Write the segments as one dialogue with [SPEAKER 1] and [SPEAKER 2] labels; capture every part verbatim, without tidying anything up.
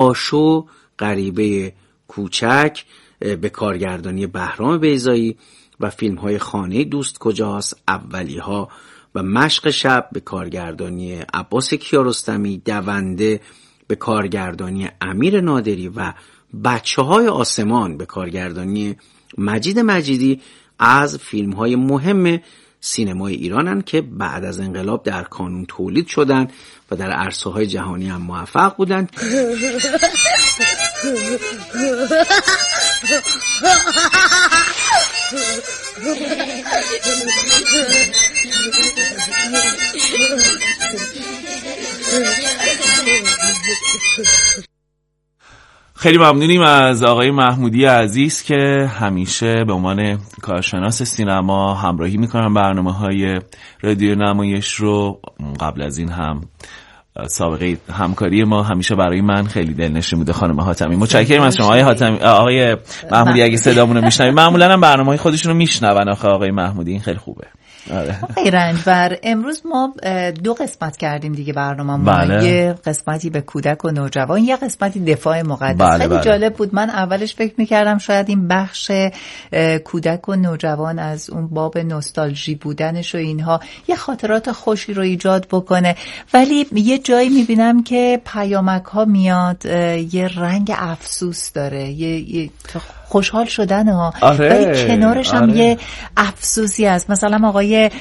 [SPEAKER 1] باشو غریبه کوچک به کارگردانی بهرام بیضایی و فیلم‌های خانه دوست کجاست، اولی‌ها و مشق شب به کارگردانی عباس کیارستمی، دونده به کارگردانی امیر نادری و بچه‌های آسمان به کارگردانی مجید مجیدی از فیلم‌های مهم سینمای ایرانن که بعد از انقلاب در کانون تولید شدن و در عرصه‌های جهانی هم موفق بودن.
[SPEAKER 2] خیلی ممنونیم از آقای محمودی عزیز که همیشه به عنوان کارشناس سینما همراهی میکنن برنامه‌های رادیو نمایش رو. قبل از این هم سابقه همکاری ما همیشه برای من خیلی دلنشین بوده. خانم حاتمی متشکرم از شما. آقای حاتمی، آقای محمودی اگه صدامون رو میشنوید، معمولا هم برنامه‌های خودشون رو میشنون. آخه آقای محمودی این خیلی خوبه.
[SPEAKER 3] آقای رنجبر، امروز ما دو قسمت کردیم دیگه برنامه‌مون.
[SPEAKER 2] بله.
[SPEAKER 3] یه قسمتی به کودک و نوجوان، یه قسمتی دفاع مقدس.
[SPEAKER 2] بله
[SPEAKER 3] خیلی
[SPEAKER 2] بله.
[SPEAKER 3] جالب بود. من اولش فکر می‌کردم شاید این بخش کودک و نوجوان از اون باب نوستالژی بودنش و اینها یه خاطرات خوشی رو ایجاد بکنه، ولی یه جایی می‌بینم که پیامک‌ها میاد یه رنگ افسوس داره، یه, یه خوشحال شدن ها،
[SPEAKER 2] آره،
[SPEAKER 3] ولی کنارش هم
[SPEAKER 2] آره.
[SPEAKER 3] یه افسوسی هست. مثلا آقای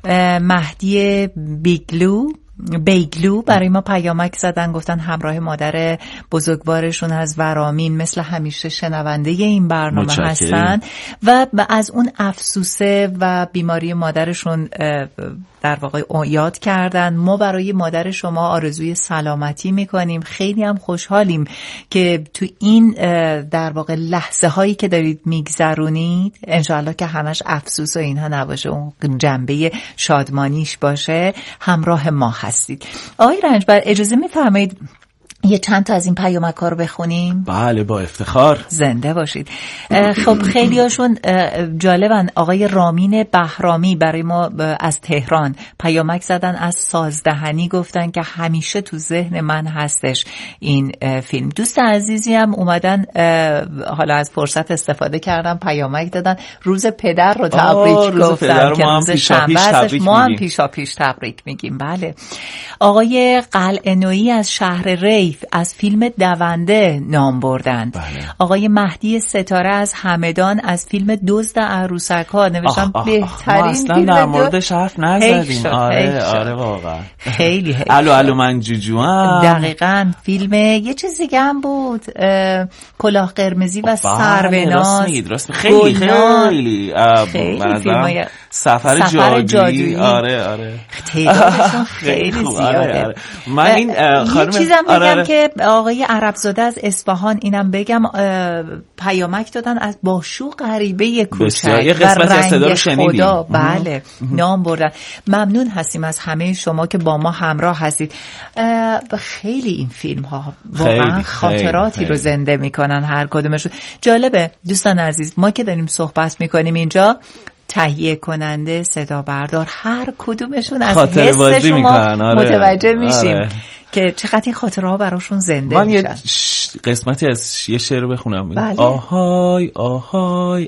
[SPEAKER 3] مهدی بیگلو بیگلو برای ما پیامک زدن، گفتن همراه مادر بزرگوارشون از ورامین مثل همیشه شنونده این برنامه
[SPEAKER 2] متشکرم.
[SPEAKER 3] هستن و از اون افسوسه و بیماری مادرشون در واقع یاد کردن. ما برای مادر شما آرزوی سلامتی میکنیم. خیلی هم خوشحالیم که تو این در واقع لحظه هایی که دارید میگذرونید انشاءالله که همش افسوس و اینها نباشه، اون جنبه شادمانیش باشه، همراه ما هستید. آقای رنجبر اجازه میفرمایید یه چند تا از این پیامک‌ها رو بخونیم؟
[SPEAKER 2] بله با افتخار.
[SPEAKER 3] زنده باشید. خب خیلی هاشون جالبن. آقای رامین بهرامی برای ما از تهران پیامک زدن، از سازدهنی گفتن که همیشه تو ذهن من هستش این فیلم. دوست عزیزی هم اومدن، حالا از فرصت استفاده کردن پیامک دادن، روز پدر رو تبریک گفتن که روز شنبه هستش. ما هم پیشا پیش تبریک میگیم. بله. آقای قلعه‌نویی از شهر ری از فیلم دونده نام بردند. بله. آقای مهدی ستاره از همدان از فیلم دزد عروسک ها نوشتن بهترین
[SPEAKER 2] اصلا
[SPEAKER 3] فیلم
[SPEAKER 2] در موردش حرف نزدیم. آره آره واقعا
[SPEAKER 3] خیلی خیلی
[SPEAKER 2] الو الو من جوجوام.
[SPEAKER 3] دقیقاً. فیلم یه چیز دیگه هم بود، کلاه قرمزی و سروناز.
[SPEAKER 2] خیلی خیلی خیلی سفر, سفر جادویی. آره آره
[SPEAKER 3] تعدادشون خیلی زیاده.
[SPEAKER 2] آره. من این
[SPEAKER 3] خانم یه چیزم بگم آره. که آقای عربزاده از اصفهان اینم بگم پیامک دادن از باشو غریبه کوچک و رنگ خدا. بله نام بردن. ممنون هستیم از همه شما که با ما همراه هستید. خیلی این فیلم ها واقعا خاطراتی خیلی. رو زنده میکنن هر کدومشون. جالبه دوستان عزیز، ما که داریم صحبت میکنیم اینجا، تهیه کننده، صدا بردار، هر کدومشون از حس شما آره. متوجه میشیم آره. که چقدر این خاطره ها براشون زنده
[SPEAKER 2] من
[SPEAKER 3] میشن.
[SPEAKER 2] من یه ش... قسمتی از یه شعر بخونم.
[SPEAKER 3] بله.
[SPEAKER 2] آهای آهای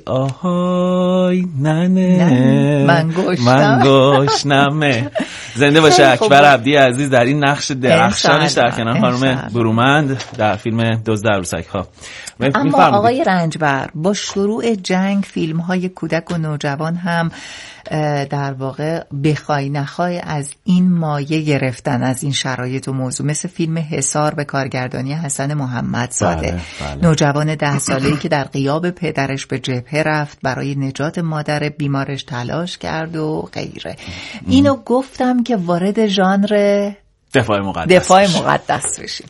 [SPEAKER 2] آهای ننه
[SPEAKER 3] من گشنم
[SPEAKER 2] من گشنمه. زنده باشه اکبر عبدی عزیز در این نقش درخشانش در کنار خانم برومند در فیلم دزد عروسک ها.
[SPEAKER 3] اما آقای رنجبر با شروع جنگ فیلم های کودک و نوجوان هم در واقع بخوای نخوای از این مایه گرفتن، از این شرایط و موضوع، مثل فیلم حصار به کارگردانی حسن محمدزاده. بله، بله. نوجوان ده ساله‌ای که در غیاب پدرش به جبهه رفت، برای نجات مادر بیمارش تلاش کرد و غیره. اینو گفتم که وارد ژانر
[SPEAKER 2] دفاع مقدس
[SPEAKER 3] دفاع مقدس بشیم.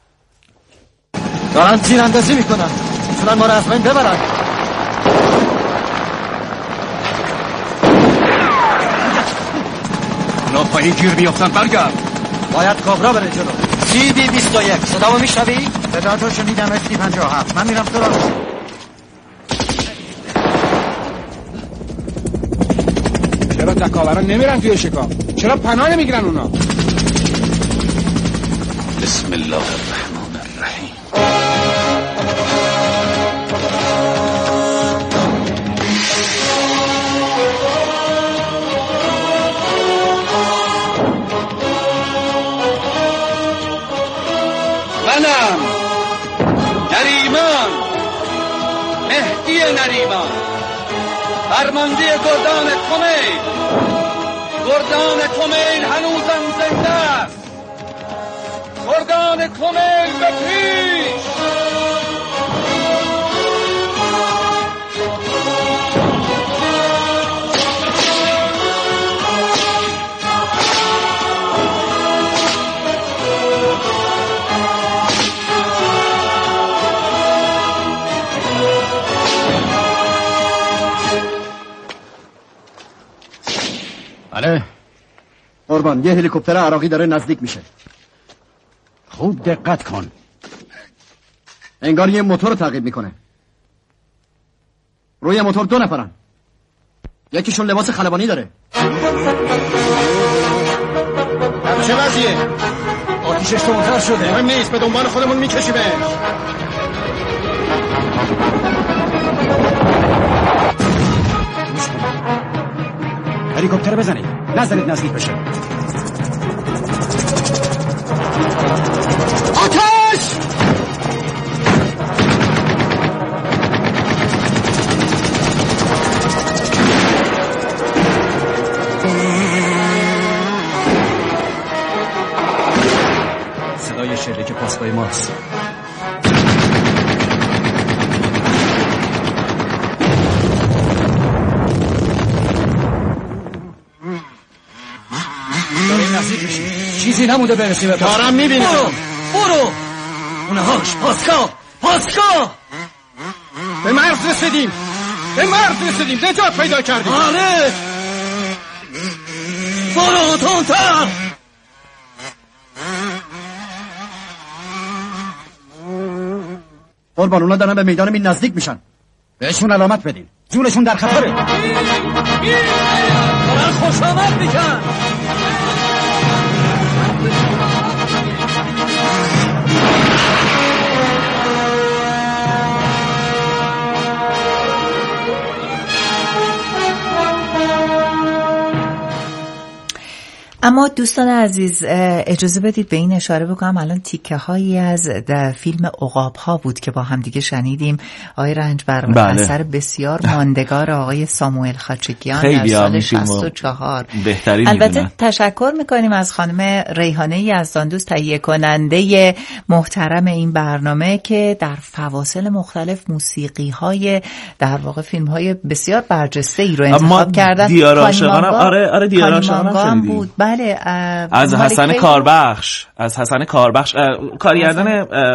[SPEAKER 4] دارن تیراندازی میکنن، میتونن ما رو از بین ببرن. اونا پایی گیر بیافتن، برگرد. باید کابرا بره جلو. سی دی بیست و یک صدامو میشنوی؟ صدا تو شنیدم. اف دی پنجاه و هفت من میرم تو را.
[SPEAKER 5] چرا تکاورا نمیرن توی شکار؟ چرا پناه نمیگیرن اونا؟
[SPEAKER 6] بسم الله الرحمن الرحیم. من نریمان، مهدی نریمان، فرمانده گردان کمیل. گردان کمیل هنوزم زنده است. گردان کمیل به پیش.
[SPEAKER 4] بله قربان، یه هلیکوپتر عراقی داره نزدیک میشه. خوب دقت کن، انگار یه موتور رو تعقیب میکنه. روی موتور دو نفرن، یکیشون لباس خلبانی داره. چه وضعیه؟ آتیشش تندتر شده. مهم نیست، به دنبال خودمون میکشیمش. هلیکوپتر بزنید، نذارید نزدیک بشه. آتش! صدای شلیک پاسگاه ماست. چیزی نموده برسیم به پاسگاه. دارم میبینم. برو برو. اونهاش پاسگاه پاسگاه. به مرز رسیدیم، به مرز رسیدیم، نجات پیدا کردیم. آره برو تونتر. قربان، اونا دارن به میدان مین نزدیک میشن، بهشون علامت بدین، جونشون در خطره. دارن خوش آمد میگن.
[SPEAKER 3] اما دوستان عزیز اجازه بدید به این اشاره بکنم الان تیکه هایی از فیلم عقاب ها بود که با هم دیگه شنیدیم. آقای رنجبر، بله. اثر بسیار ماندگار آقای ساموئل خاچکیان در سال شصت و چهار.
[SPEAKER 2] بهترین
[SPEAKER 3] البته
[SPEAKER 2] میدونن.
[SPEAKER 3] تشکر میکنیم از خانم ریحانه یزداندوست، تهیه کننده محترم این برنامه، که در فواصل مختلف موسیقی های در واقع فیلم های بسیار برجسته ای رو انتخاب کردن.
[SPEAKER 2] دیار عاشقانم، آره آره دیار عاشقانم
[SPEAKER 3] بود. بله
[SPEAKER 2] از حسن کاربخش از حسن کاربخش کارگردان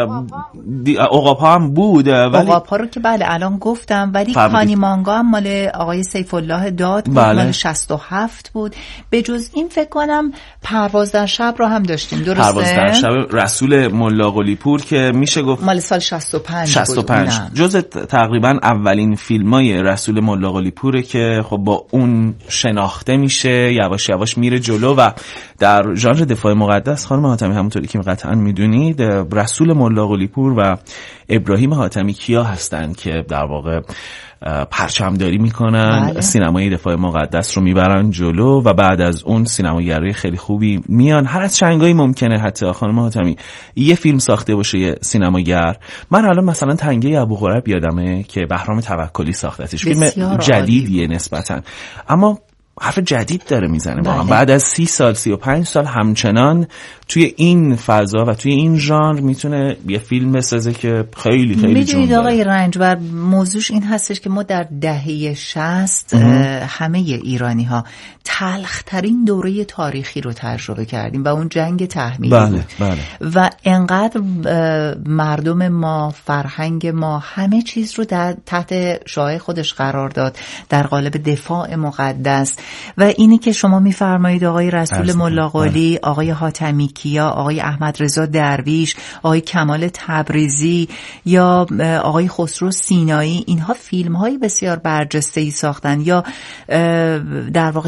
[SPEAKER 2] عقاب ها هم بود.
[SPEAKER 3] عقاب ها رو که بله الان گفتم، ولی کانی مانگا هم مال آقای سیف الله داد بود. بله. مال شصت و هفت بود. به جز این فکر کنم پرواز در شب رو هم داشتیم، درسته؟
[SPEAKER 2] پرواز در شب رسول ملا قلی پور که میشه گفت
[SPEAKER 3] مال سال شصت و پنج
[SPEAKER 2] شصت و پنج بود. جز تقریبا اولین فیلمای رسول ملا قلی پوره که خب با اون شناخته میشه، یواش یواش میره جلو و در ژانر دفاع مقدس خانم حاتمی همونطوری که قطعا میدونید رسول ملا قلی پور و ابراهیم حاتمی کیا هستن که در واقع پرچمداری میکنن. بله. سینمای دفاع مقدس رو میبرن جلو و بعد از اون سینماگرای خیلی خوبی میان. هر از چنگایی ممکنه حتی خانم حاتمی یه فیلم ساخته باشه یه سینماگر. من الان مثلا تنگه ابوقرب یادمه که بهرام توکلی ساختتش، فیلم جدیدیه نسبتا، اما حرف جدید داره میزنه. واقعا بعد از سی سال سی و پنج سال همچنان توی این فضا و توی این ژانر میتونه یه فیلم بسازه که خیلی خیلی
[SPEAKER 3] میدونید آقای رنجبر، موضوعش این هستش که ما در دهه شصت همه ایرانی ها تلخترین دوره تاریخی رو تجربه کردیم و اون جنگ تحمیلی
[SPEAKER 2] بله،
[SPEAKER 3] بود.
[SPEAKER 2] بله.
[SPEAKER 3] و انقدر مردم ما، فرهنگ ما همه چیز رو در تحت شعاع خودش قرار داد در قالب دفاع مقدس. و اینی که شما میفرمایید آقای رسول ملا قلی، آقای حاتمی کیا، آقای احمد رضا درویش، آقای کمال تبریزی یا آقای خسرو سینایی، اینها فیلم های بسیار برجسته ای ساختن. یا در واقع کیومرث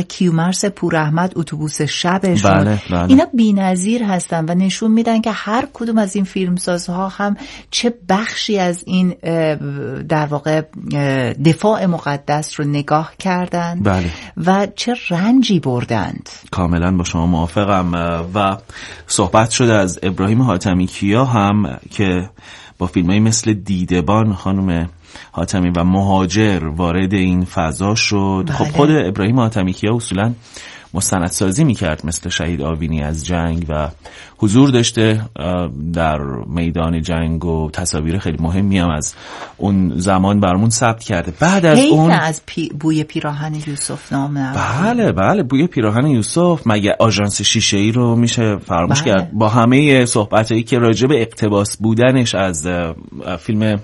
[SPEAKER 3] مرز پوراحمد، اتوبوس شبشون،
[SPEAKER 2] بله، بله.
[SPEAKER 3] اینا بی‌نظیر هستن و نشون میدن که هر کدوم از این فیلمسازها هم چه بخشی از این در واقع دفاع مقدس رو نگاه کردند.
[SPEAKER 2] بله.
[SPEAKER 3] و چه رنجی بردند.
[SPEAKER 2] کاملا با شما موافقم. و صحبت شده از ابراهیم حاتمی کیا هم که با فیلمایی مثل دیدبان خانم حاتمی و مهاجر وارد این فضا شد.
[SPEAKER 3] بله.
[SPEAKER 2] خب خود ابراهیم حاتمی کیا اصولا مستندسازی میکرد مثل شهید آوینی از جنگ و حضور داشته در میدان جنگ و تصاویر خیلی مهمی هم از اون زمان برامون ثبت کرده. بعد از اون
[SPEAKER 3] از پی... بوی پیراهن یوسف نام.
[SPEAKER 2] بله بله بوی پیراهن یوسف، مگه آژانس شیشه‌ای رو میشه فراموش
[SPEAKER 3] بله. کرد؟
[SPEAKER 2] با همه صحبتایی که راجع به اقتباس بودنش از فیلم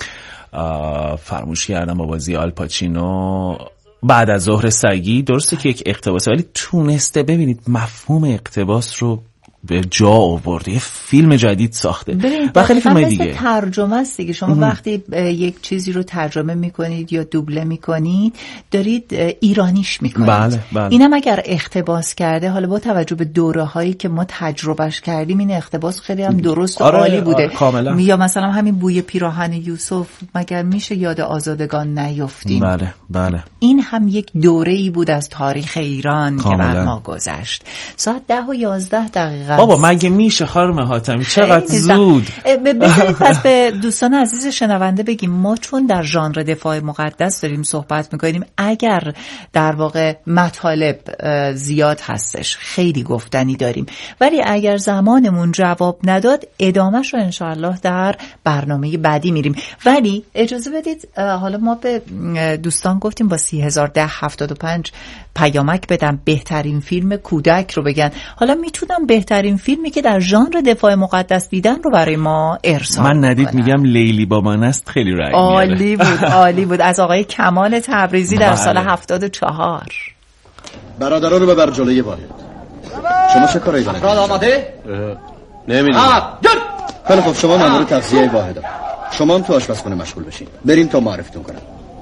[SPEAKER 2] فراموش کردم با بازی آلپاچینو بعد از ظهر سگی، درسته که یک اقتباسه ولی تونسته ببینید مفهوم اقتباس رو به جا آورده، یه فیلم جدید ساخته و خیلی فیلم دیگه.
[SPEAKER 3] ترجمه است دیگه. شما وقتی یک چیزی رو ترجمه میکنید یا دوبله میکنید دارید ایرانیش میکنید.
[SPEAKER 2] بله بله.
[SPEAKER 3] اینم اگر اقتباس کرده، حالا با توجه به دوره هایی که ما تجربهش کردیم این اقتباس خیلی هم درست و
[SPEAKER 2] آره،
[SPEAKER 3] عالی بوده.
[SPEAKER 2] آره، کاملا.
[SPEAKER 3] یا مثلا همین بوی پیراهن یوسف، مگر میشه یاد آزادگان نیفتیم؟
[SPEAKER 2] بله بله.
[SPEAKER 3] این هم یک دوره‌ای بود از تاریخ ایران
[SPEAKER 2] کاملا.
[SPEAKER 3] که بر ما گذشت. ساعت ده و یازده دقیقه.
[SPEAKER 2] بابا مگه میشه خانم حاتمی چقدر زود؟
[SPEAKER 3] بذارید پس به دوستان عزیز شنونده بگیم ما چون در ژانر دفاع مقدس داریم صحبت میکنیم، اگر در واقع مطالب زیاد هستش خیلی گفتنی داریم، ولی اگر زمانمون جواب نداد ادامهش رو انشاءالله در برنامه بعدی میریم. ولی اجازه بدید حالا ما به دوستان گفتیم با سی هزار ده هفتاد و پنج پیامک بدم بهترین فیلم کودک رو بگن. حالا میتونم بهترین فیلمی که در ژانر دفاع مقدس دیدن رو برای ما ارسال
[SPEAKER 2] من ندید
[SPEAKER 3] کنم.
[SPEAKER 2] میگم لیلی با من است، خیلی رنگ
[SPEAKER 3] عالی بود عالی بود از آقای کمال تبریزی در سال هفتاد و چهار.
[SPEAKER 7] برادران رو ببر جلوی واحد. شما چه کاری دارید؟
[SPEAKER 6] افراد آماده؟
[SPEAKER 7] نمیدونم. خیلی خب شما مأمور تغذیه واحد. شما هم تو آشپزخونه مشغول بشین. بریم تا معرفتون کنم.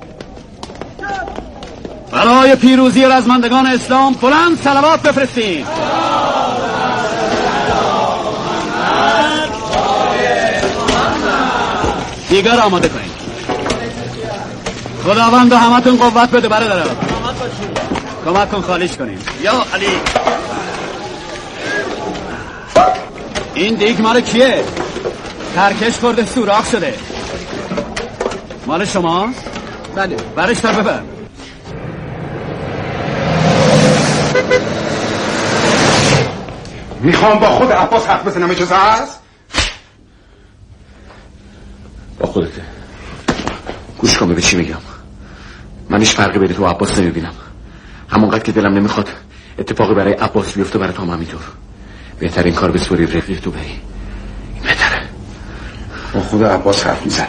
[SPEAKER 6] برای پیروزی رزمندگان اسلام بلند صلوات بفرستیم. دیگر آماده کنید. خداوند و همتون قوت بده برادران. کمک کن خالیش کنیم. یا علی. این دیگ مال کیه؟ ترکش خورده سوراخ شده. مال شما؟ بله. برش در ببر.
[SPEAKER 5] میخوام با خود عباس حرف بزنم، اجازه هست؟
[SPEAKER 8] با خودته. گوش کن به چی میگم. من هیچ فرقی بین تو و عباس نمیبینم. همونقدر که دلم نمیخواد اتفاقی برای عباس بیفته برای تو هم همینطور. بهترین کار بسپری رفیق تو بری. این بهتره.
[SPEAKER 5] با خود عباس حرف میزنم.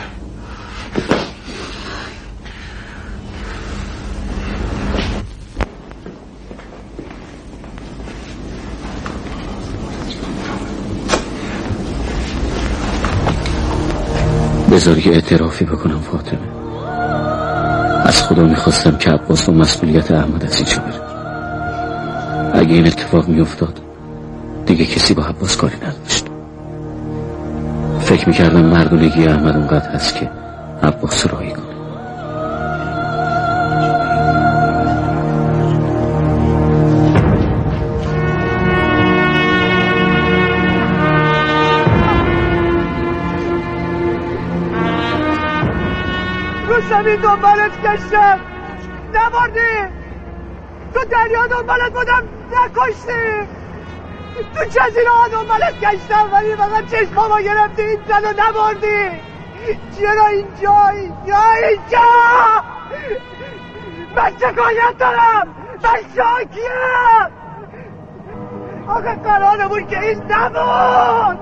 [SPEAKER 8] بذار یه اعترافی بکنم فاطمه. از خدا میخواستم که عباس و مسئولیت احمد از هیچ بره. اگه این اتفاق میافتاد دیگه کسی با عباس کاری نداشت. فکر میکردم مردونگی احمد اونقدر هست که عباس راهی کنه.
[SPEAKER 9] زمین دنبالت گشتم نبردی، تو دریا دنبالت بودم نکشتی، تو جزیره ها دنبالت گشتم ولی فقط چشمامو گرفتی این زن رو نبردی. چرا اینجایی؟ یا اینجا؟ من شکایت دارم، من شاکیم. آخه قرارمون که این نبود.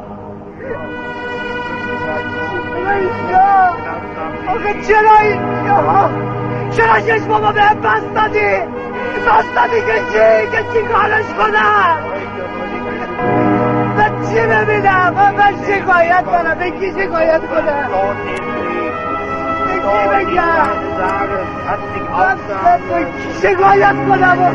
[SPEAKER 9] چرا اینجا؟ آخه چرا اینجا؟ چرا چشمامو بهم بست دادی؟ بست دادی که چی؟ که چی کارش کنم؟ من چی ببینم؟ من شکایت کنم، به کی شکایت کنم؟ به بگم شکایت کنم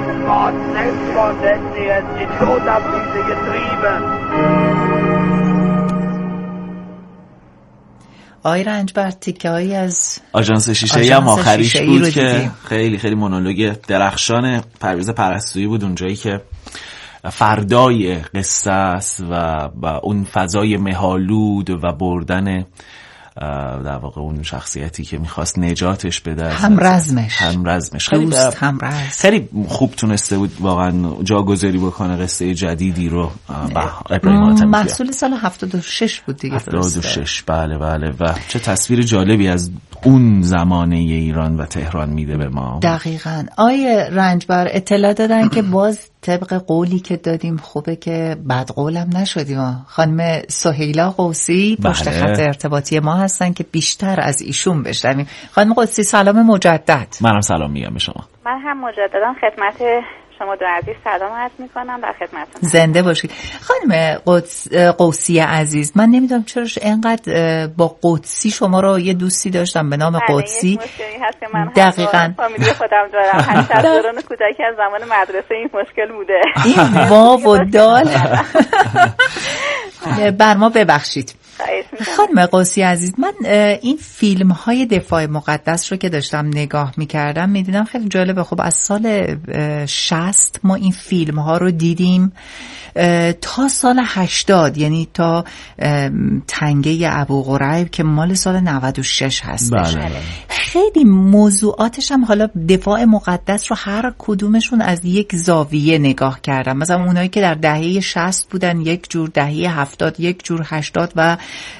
[SPEAKER 3] آی رنجبر تیکه هایی از
[SPEAKER 2] آژانس شیشه هم آخریش بود که خیلی خیلی مونولوگ درخشان پرویز پرستویی بود، اونجایی که فردای قصه است و با اون فضای مه‌آلود و بردن در واقع اون شخصیتی که میخواست نجاتش بده،
[SPEAKER 3] هم رزمش
[SPEAKER 2] هم رزمش خیلی
[SPEAKER 3] هم رزم.
[SPEAKER 2] خیلی خوب تونسته بود واقعا جاگذاری بکنه قصه جدیدی رو. ابراهیم حاتمی
[SPEAKER 3] محصول سال هفتاد و شش بود دیگه.
[SPEAKER 2] هفتاد و شش بله بله. و چه تصویر جالبی از اون زمانه ایران و تهران میده به ما.
[SPEAKER 3] دقیقاً. آیه رنجبر اطلاع دادن که باز طبق قولی که دادیم خوبه که بد قولم نشدیم. خانم سهیلا قوسی پشت خط ارتباطی ما هستن که بیشتر از ایشون بشنویم. خانم قوسی سلام مجدد.
[SPEAKER 2] منم سلام میگم به شما.
[SPEAKER 10] من هم مجددا خدمت شما دو عزیز سلام عرض میکنم، در خدمتتون.
[SPEAKER 3] زنده باشید. خانم قدس قوسی عزیز، من نمیدونم چرا اینقدر با قدسی شما رو یه دوستی داشتم به نام قدسی.
[SPEAKER 10] مشکلی هست که من
[SPEAKER 3] دقیقاً
[SPEAKER 10] فامیلی خودم دارم. همیشه از دوران کودکی از زمان مدرسه این مشکل بوده.
[SPEAKER 3] این واو و دال. بر ما ببخشید. خانم قوسی عزیز، من این فیلم های دفاع مقدس رو که داشتم نگاه میکردم میدیدم خیلی جالبه. خب از سال شصت ما این فیلم ها رو دیدیم تا سال هشتاد، یعنی تا تنگه ابوغریب که مال سال نود و شش هستش.
[SPEAKER 2] بله.
[SPEAKER 3] خیلی موضوعاتش هم حالا دفاع مقدس رو هر کدومشون از یک زاویه نگاه کردم. مثلا اونایی که در دهه شصت بودن یک جور، دهه هفتاد یک جور، هشتاد و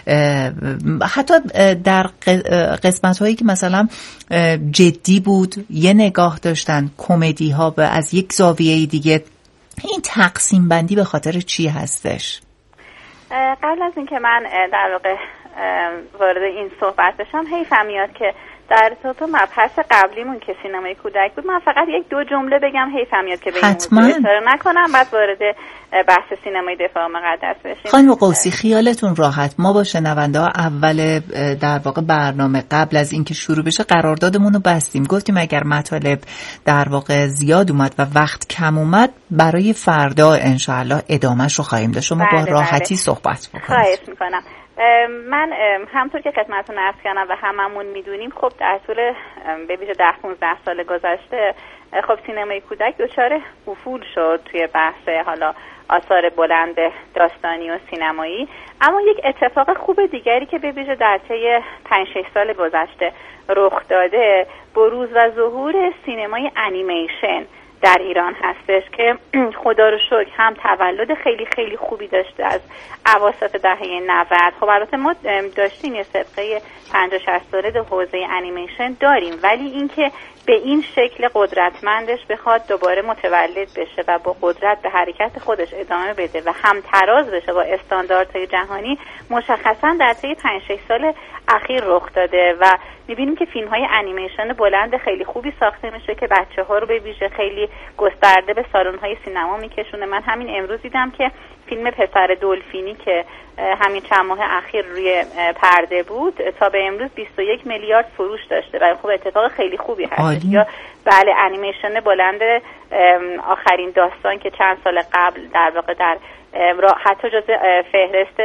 [SPEAKER 3] حتی در قسمت هایی که مثلا جدی بود یه نگاه داشتن، کمدی ها به از یک زاویه دیگه. این تقسیم بندی به خاطر چی هستش؟
[SPEAKER 10] قبل از اینکه من در واقع وارد این صحبت بشم، حیفم میاد که در تو مبحث قبلیمون که سینمای کودک بود من فقط یک دو جمله بگم، حیفم میاد که به این موضوع اشاره نکنم بعد وارد بحث سینمای دفاع مقدس بشیم.
[SPEAKER 3] خانم قوسی خیالتون راحت، ما با شنونده ها اول در واقع برنامه قبل از اینکه شروع بشه قراردادمون رو بستیم، گفتیم اگر مطالب در واقع زیاد اومد و وقت کم اومد برای فردا انشاءالله ادامهش رو خواهیم داشت. شما با راحتی بله. صحبت بکنید.
[SPEAKER 10] خواهش میکنم. من همطور که خدمتتون عرض کردم و هممون میدونیم خب در طول به ویژه ده پانزده سال گذشته خب سینمای کودک دچار افول شد توی بحث حالا آثار بلند داستانی و سینمایی. اما یک اتفاق خوب دیگری که به ویژه در طی پنج شش سال گذشته رخ داده بروز و ظهور سینمای انیمیشن در ایران هستش که خدا رو شکر هم تولد خیلی خیلی خوبی داشته از اواسط دهه نود. خب البته ما داشتیم یه سابقه پنجاه شصت ساله در حوزه انیمیشن داریم، ولی اینکه به این شکل قدرتمندش بخواد دوباره متولد بشه و با قدرت به حرکت خودش ادامه بده و همتراز بشه با استانداردهای جهانی مشخصا در طی پنج شش سال اخیر رخ داده و می‌بینیم که فیلم‌های انیمیشن بلند خیلی خوبی ساخته میشه که بچه‌ها رو به ویژه خیلی گسترده به سالن‌های سینما میکشونه. من همین امروز دیدم که فیلم پسر دلفینی که همین چند ماه اخیر روی پرده بود تا به امروز بیست و یک میلیارد فروش داشته و خب اتفاق خیلی خوبی هست. یا بله انیمیشن بلند آخرین داستان که چند سال قبل در واقع در حتی جزء فهرست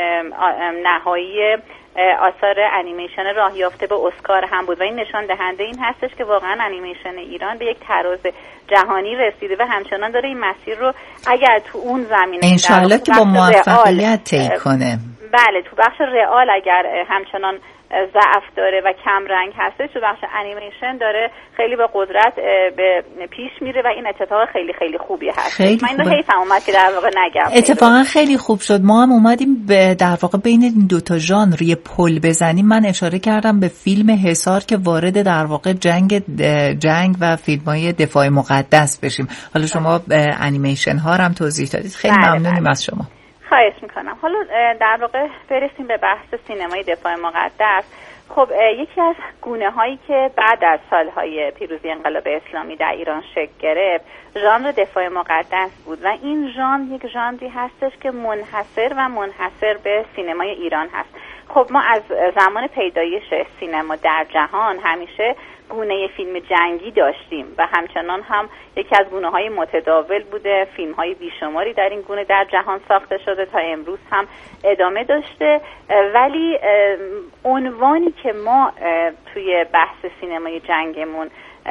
[SPEAKER 10] نهایی آثار انیمیشن راه یافته به اسکار هم بود و این نشان دهنده این هستش که واقعا انیمیشن ایران به یک تراز جهانی رسیده و همچنان داره این مسیر رو اگر تو اون زمینه
[SPEAKER 3] انشالله که با موفقیت طی کنه.
[SPEAKER 10] بله تو بخش رئال اگر همچنان ضعف داره و کم رنگ هستش، تو بخش انیمیشن داره خیلی با قدرت به پیش میره و این اتفاق خیلی خیلی خوبی هست. من اینو حیفم اومد که در واقع نگم.
[SPEAKER 3] اتفاقا خیلی خوب شد. ما هم اومدیم به در واقع بین این دو تا ژانر یه پل بزنیم. من اشاره کردم به فیلم حصار که وارد در واقع جنگ جنگ و فیلم‌های دفاع مقدس بشیم. حالا شما انیمیشن ها هم توضیح دادید. خیلی بله ممنونیم بله. از شما.
[SPEAKER 10] خواهش میکنم. حالا در واقع برسیم به بحث سینمای دفاع مقدس. خب یکی از گونه هایی که بعد از سالهای پیروزی انقلاب اسلامی در ایران شکل گرفت ژانر دفاع مقدس بود و این ژانر یک ژانری هستش که منحصر و منحصر به سینمای ایران هست. خب ما از زمان پیدایش سینما در جهان همیشه گونه فیلم جنگی داشتیم و همچنان هم یکی از گونه های متداول بوده. فیلم های بیشماری در این گونه در جهان ساخته شده، تا امروز هم ادامه داشته، ولی عنوانی که ما توی بحث سینمای جنگمون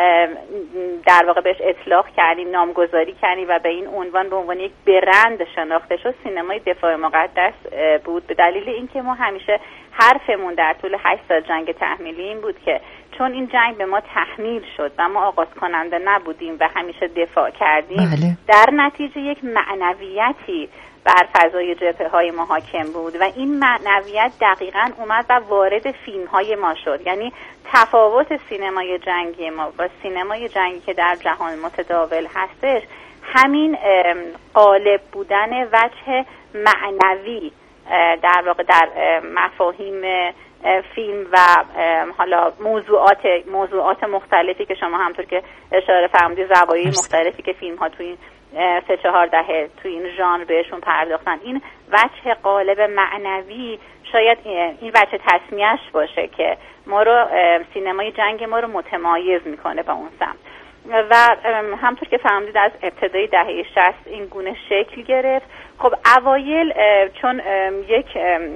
[SPEAKER 10] در واقع بهش اطلاق کردیم، نامگذاری کردیم و به این عنوان به عنوان یک برند شناخته شد، سینمای دفاع مقدس بود. به دلیل اینکه ما همیشه حرفمون در طول هشت سال جنگ تحمیلی این بود که چون این جنگ به ما تحمیل شد و ما آغاز کننده نبودیم و همیشه دفاع کردیم، بله. در نتیجه یک معنویتی بر فضای جبهه های ما حاکم بود و این معنویت دقیقاً اومد و وارد فیلم های ما شد. یعنی تفاوت سینمای جنگی ما با سینمای جنگی که در جهان متداول هستش همین غالب بودن وجه معنوی در واقع در مفاهیم فیلم و حالا موضوعات موضوعات مختلفی که شما همطور که اشاره فرمودید، زوایای مختلفی که فیلم ها توی سه چهار دهه توی این ژانر بهشون پرداختن، این وجه غالب معنوی شاید این وجه تسمیه‌اش باشه که ما رو سینمای جنگ ما رو متمایز میکنه به اون سمت. و همطور که فهمیدید از ابتدای دهه شصت این گونه شکل گرفت. خب اوایل چون یک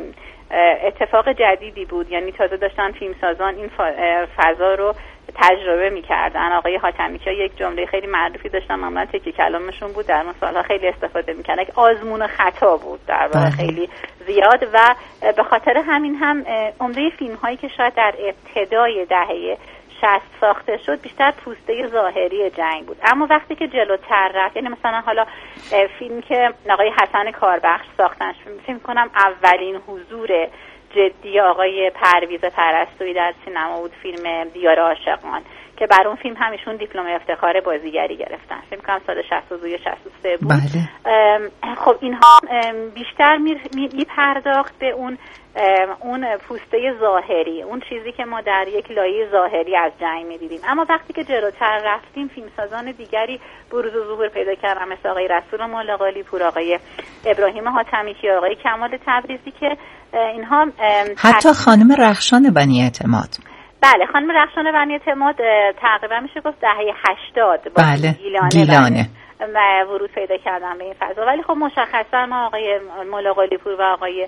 [SPEAKER 10] اتفاق جدیدی بود، یعنی تازه داشتن فیلمسازان این فضا رو تجربه میکردن. آقای حاتمیکیا یک جمله خیلی معروفی داشتن، معمولا تکی کلامشون بود، در اون سالها خیلی استفاده میکردن، یک آزمون خطا بود در واقع خیلی زیاد و به خاطر همین هم عمده فیلم هایی که شاید در ابتدای دهه شصت ساخته شد بیشتر پوسته ظاهری جنگ بود. اما وقتی که جلوتر رفت، یعنی مثلا حالا فیلم که آقای حسن کاربخش ساختن، فکر می‌کنم اولین حضور جدی آقای پرویز پرستویی در سینما بود، فیلم دیار عاشقان، که بر اون فیلم هم ایشون دیپلم افتخار بازیگری گرفتن، فکر می‌کنم سال شصت و دو یا شصت و سه بود. بله. خب اینها بیشتر می‌پرداخت به اون اون پوسته ظاهری، اون چیزی که ما در یک لایه ظاهری از جنگ می‌دیدیم. اما وقتی که جلوتر رفتیم، فیلمسازان دیگری بروز و ظهور پیدا کردن، مثل آقای رسول مولا قالیپور، آقای ابراهیم حاتمیکی، آقای کمال تبریزی، که اینها
[SPEAKER 3] حتی خانم رخشان بنی اعتماد.
[SPEAKER 10] بله، خانم رخشان بنی اعتماد تقریبا میشه گفت دهه هشتاد با
[SPEAKER 3] بله.
[SPEAKER 10] گیلانه,
[SPEAKER 3] گیلانه.
[SPEAKER 10] و ورود پیدا کردن به این فضا. ولی خب مشخصا ما آقای مولا قالیپور و آقای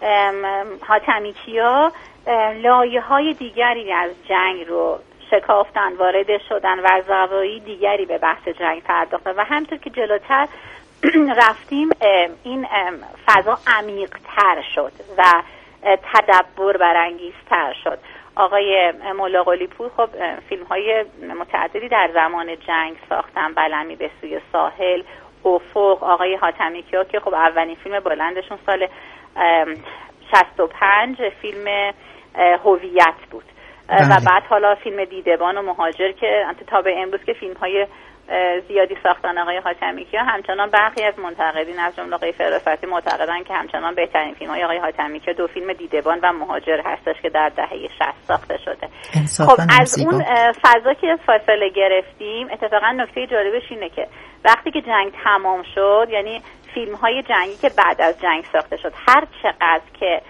[SPEAKER 10] حاتمیکیا لایه های دیگری از جنگ رو شکافتن، وارد شدن و زوایای دیگری به بحث جنگ پرداختن و همونطور که جلوتر رفتیم این فضا عمیق‌تر شد و تدبر برانگیزتر شد. آقای مولا قالیپور خب فیلم های متعددی در زمان جنگ ساختن، بلمی به سوی ساحل، افق. آقای حاتمیکیا که خب اولین فیلم بلندشون سال شصت و پنج فیلم هویت بود بله. و بعد حالا فیلم دیدبان و مهاجر که تا به امروز که فیلم های زیادی ساختن آقای حاتمیکیا، همچنان برخی از منتقدین از جمله آقای فراستی معتقدن که همچنان بهترین فیلم های آقای حاتمیکیا دو فیلم دیدبان و مهاجر هستش که در دهه شصت ساخته شده. خب از اون فضا که فاصله گرفتیم، اتفاقا نکته جالبش اینه که وقتی که جنگ تمام شد، یعنی فیلم های جنگی که بعد از جنگ ساخته شد، هر چقدر که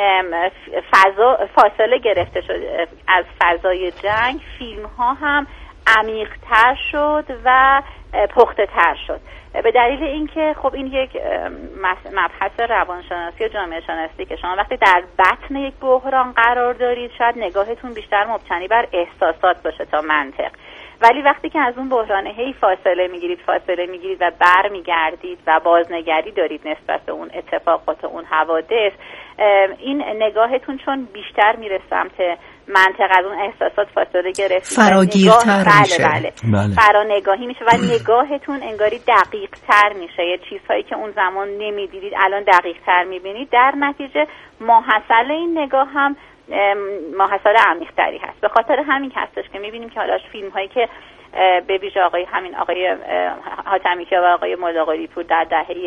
[SPEAKER 10] فضا فاصله گرفته شد از فضای جنگ، فیلم ها هم عمیق‌تر شد و پخته تر شد، به دلیل اینکه خب این یک مبحث روانشناسی و جامعه شناسی که شما وقتی در بطن یک بحران قرار دارید، شاید نگاهتون بیشتر مبتنی بر احساسات باشه تا منطق، ولی وقتی که از اون بحران هی فاصله میگیرید فاصله میگیرید و بر میگردید و بازنگری دارید نسبت به اون اتفاقات، اون حوادث، این نگاهتون چون بیشتر میره سمت منطق، از اون احساسات فاصله گرفت،
[SPEAKER 3] فراگیرتر میشه.
[SPEAKER 10] بله بله. بله. فرانگاهی میشه و نگاهتون انگاری دقیق تر میشه. یه چیزهایی که اون زمان نمیدیدید الان دقیق تر میبینید. در نتیجه ماحصل این نگاه هم ماحصل عمیق تری هست. به خاطر همین هستش که میبینیم که حالا فیلم هایی که به ویژه آقای همین آقای حاتمیکیا و آقای مولا قالیپور در دهه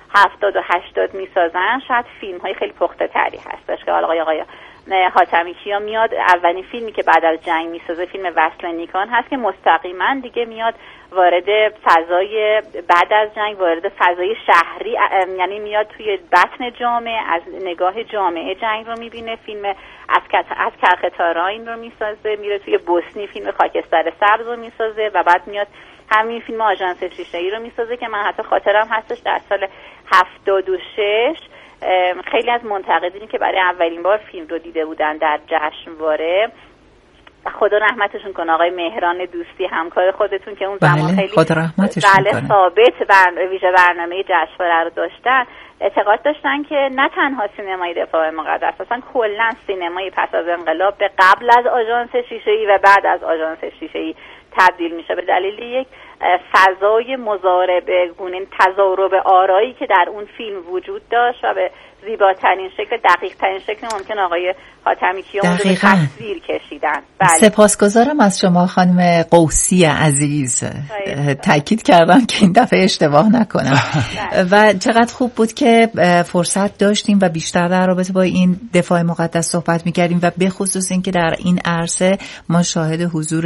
[SPEAKER 10] هفتاد و هشتاد میسازن شاید فیلم های خیلی پخته تری هستش که آقای آقای حاتمی کیا میاد اولین فیلمی که بعد از جنگ میسازه فیلم وصل نیکان هست که مستقیما دیگه میاد وارد فضای بعد از جنگ وارد فضای شهری، یعنی میاد توی بطن جامعه، از نگاه جامعه جنگ رو میبینه. فیلم از از کرخ تاراین رو میسازه، میره توی بوسنی فیلم خاکستر سبز رو میسازه و بعد میاد همین فیلم آژانس شیشه‌ای رو میسازه که من حتی خاطرم هستش در سال هفتاد و شش خیلی از منتقدینی که برای اولین بار فیلم رو دیده بودن در جشنواره، خدا رحمتشون کنه، آقای مهران دوستی همکار خودتون که اون زمان
[SPEAKER 3] بله،
[SPEAKER 10] خیلی
[SPEAKER 3] خدا رحمتشون
[SPEAKER 10] بله
[SPEAKER 3] کنه.
[SPEAKER 10] ثابت بر ویژه برنامه جشنواره رو داشتن، اعتقاد داشتن که نه تنها سینمای دفاع مقدس، اصلا کلا سینمای پس از انقلاب به قبل از آژانس شیشه‌ای و بعد از آژانس شیشه‌ای تبدیل میشه به دلیل یک فضای مضاربه گونه تضارب آرایی که در اون فیلم وجود داشت و به زیباترین شکل، دقیق ترین شکل ممکن آقای حاتمی کیا اون رو تصویر کشیدن. بله.
[SPEAKER 3] سپاسگزارم از شما خانم قوسی عزیز، تاکید کردم که این دفعه اشتباه نکنم. و چقدر خوب بود که فرصت داشتیم و بیشتر در رابطه با این دفاع مقدس صحبت می‌کردیم و به خصوص این که در این عرصه ما شاهد حضور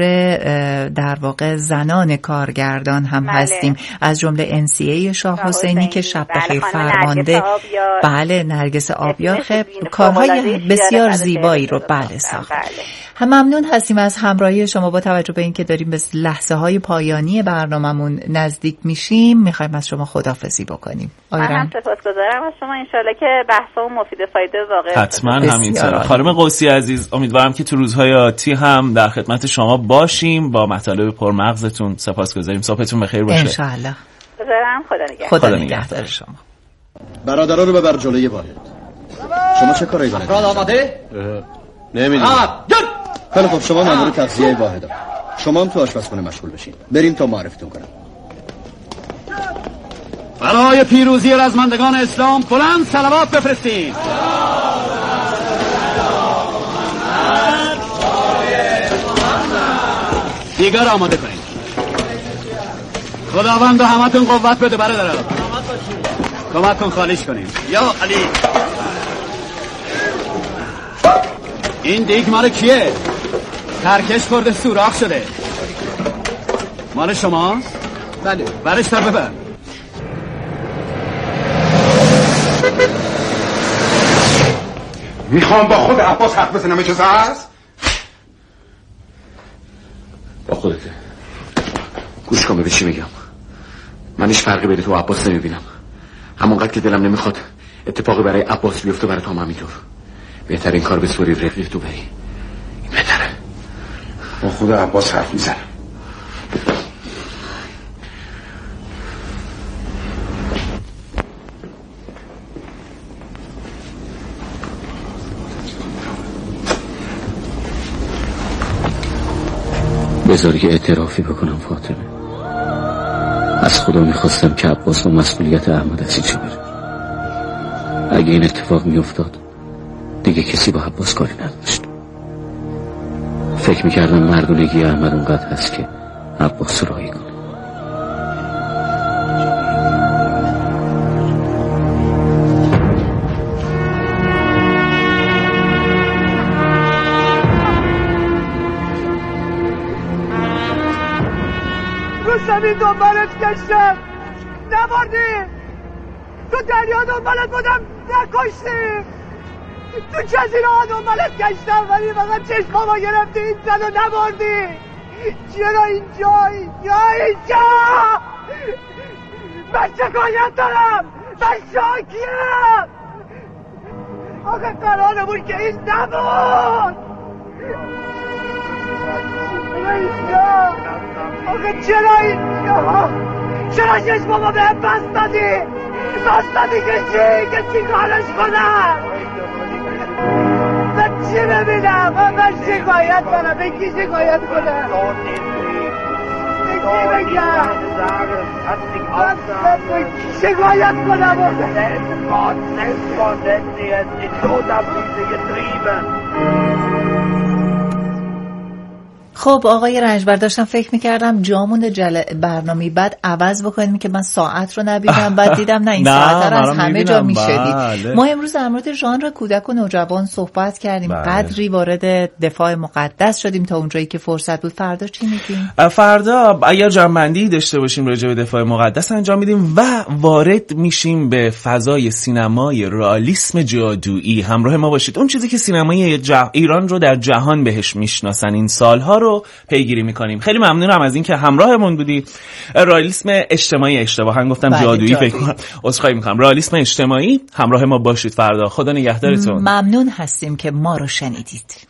[SPEAKER 3] در واقع زنان کارگردان هم بله. هستیم، از جمله ان سی ای شاه حسینی که شب بخیر فرمانده، بله نرگس آبیار، خب کارهای بسیار زیبایی رو بله ساخت. هم ممنون هستیم از همراهی شما. با توجه به اینکه داریم به لحظه های پایانی برنامه‌مون نزدیک میشیم، میخوایم از شما خداحافظی بکنیم.
[SPEAKER 10] من سپاسگزارم از شما، انشالله که بحثا مفید فایده واقعا
[SPEAKER 2] حتما همینطور. خانم قوسی عزیز، امیدوارم که تو روزهای آتی هم در خدمت شما باشیم با مطالب پرمغزتون. سپاسگزاریم، صبحتون بخیر باشه.
[SPEAKER 3] ان شاء الله.
[SPEAKER 10] خدا نگهدار.
[SPEAKER 3] خدا نگهدار شما.
[SPEAKER 7] برادران رو ببر جلوی واحد. شما چه کاری دارید؟
[SPEAKER 6] افراد آماده؟
[SPEAKER 7] نمیدونم. خیلی خب، شما مأمور تغذیه واحد. شما هم تو آشپزخونه مشغول بشین. بریم تا معرفتون کنم.
[SPEAKER 6] برای پیروزی رزمندگان اسلام بلند صلوات بفرستید. دیگر آماده کنید. خداوند همتون قوت بده برادران. کمک کن خالیش کنیم. یا علی، این دیگ مال کیه؟ ترکش کرده سوراخ شده. مال شماست؟ بله. برش تر ببر.
[SPEAKER 5] میخوام با خود عباس حرف بزنم، اجازه هست؟
[SPEAKER 8] با خودته. گوش کن ببین چی میگم. من هیچ فرقی بین تو و عباس نمیبینم. همونقدر که دلم نمیخواد اتفاقی برای عباس بیفته برای تو هم همینطور. بهتر این کار به سوری رفیق تو بری، این بهتره.
[SPEAKER 5] با خود عباس حرف میزنم.
[SPEAKER 8] بذاری که اعترافی بکنم فاطمه. از خدا میخواستم که عباس با مسئولیت احمد از هیچ بره. اگه این اتفاق میافتاد دیگه کسی با عباس کاری نداشت. فکر میکردم مردونگی احمد اونقدر هست که عباس راهی کنه.
[SPEAKER 9] رو زمین دنبالت گشتم نبردی، تو دریا دنبالت بودم نکشتی، تو جزیره ها دنبالت گشتم ولی فقط چشمامو گرفتی این زن و نبردی. چرا اینجا اینجا اینجا؟ من شکایت دارم، من شاکیم. آخه قرارمون که این نبود. چرا اینجا؟ آخه چرا اینجا؟ چرا چشمامو به هم بست دادی؟ بست دادی که چی؟ که چی کارش کنم؟ من چی ببینم؟ من شکایت کنم، به کی شکایت کنم؟ به کی بگم؟ به کی شکایت کنم؟
[SPEAKER 3] خب آقای رنجبر داشتم فکر میکردم جامون جل... برنامه بعد عوض بکنیم که من ساعت رو نبینم، بعد دیدم نه این ساعت رو از همه جا میشدید. ما امروز در مورد ژانر کودک و نوجوان صحبت کردیم، بله. قدری وارد دفاع مقدس شدیم تا اونجایی که فرصت بود. فردا چی میگیم؟
[SPEAKER 2] فردا اگر جنبندی داشته باشیم راجع به دفاع مقدس انجام میدیم و وارد میشیم به فضای سینمای رئالیسم جادویی. همراه ما باشید. اون چیزی که سینمای جه... ایران رو در جهان بهش میشناسن این سالها رو پیگیری میکنیم. خیلی ممنونم از اینکه همراهمون بودی. رئالیسم اجتماعی، اشتباها گفتم جادویی فکر کنم، عذرخواهی میکنم. رئالیسم اجتماعی، همراه ما باشید فردا. خدا نگهدارتون.
[SPEAKER 3] ممنون هستیم که ما رو شنیدید.